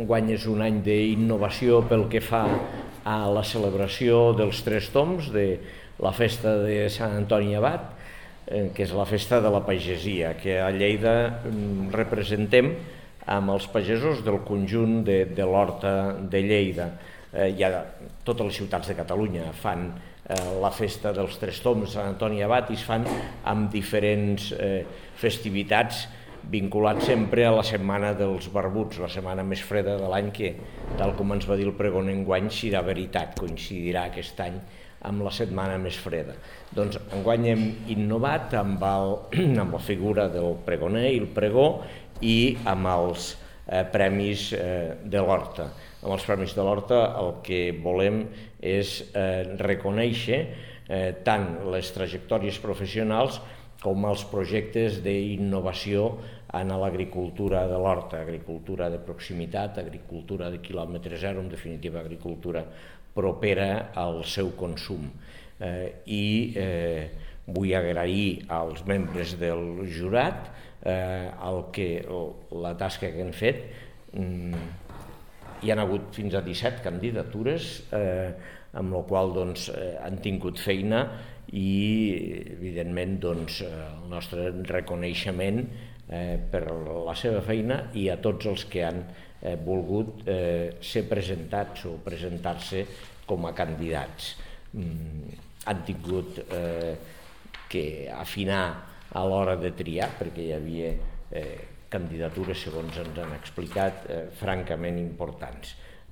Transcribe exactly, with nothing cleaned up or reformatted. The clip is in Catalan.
enguany és un any d'innovació pel que fa a la celebració dels Tres Tombs, de la festa de Sant Antoni Abat, que és la festa de la pagesia, que a Lleida representem amb els pagesos del conjunt de, de l'Horta de Lleida. Eh, hi ha totes les ciutats de Catalunya fan eh, la festa dels Tres Tombs, Sant Antoni Abat, i es fan amb diferents eh, festivitats vinculats sempre a la setmana dels barbuts, la setmana més freda de l'any, que, tal com ens va dir el pregoner enguany, si de veritat coincidirà aquest any amb la setmana més freda. Doncs enguany hem innovat amb, el, amb la figura del pregoner i el pregó i amb els eh, premis eh, de l'Horta. Amb els premis de l'Horta el que volem és eh, reconèixer eh, tant les trajectòries professionals com els projectes d'innovació en l'agricultura de l'Horta, agricultura de proximitat, agricultura de quilòmetre zero, en definitiva agricultura propera al seu consum. Eh, I eh, vull agrair als membres del jurat eh, el que, la tasca que han fet. Mm, hi ha hagut fins a disset candidatures, eh, amb la qual doncs, eh, han tingut feina i, evidentment, doncs, el nostre reconeixement eh, per la seva feina i a tots els que han eh, volgut eh, ser presentats o presentar-se com a candidats. Mm, han tingut eh, que afinar a l'hora de triar, perquè hi havia eh, candidatures, segons ens han explicat, eh, francament importants.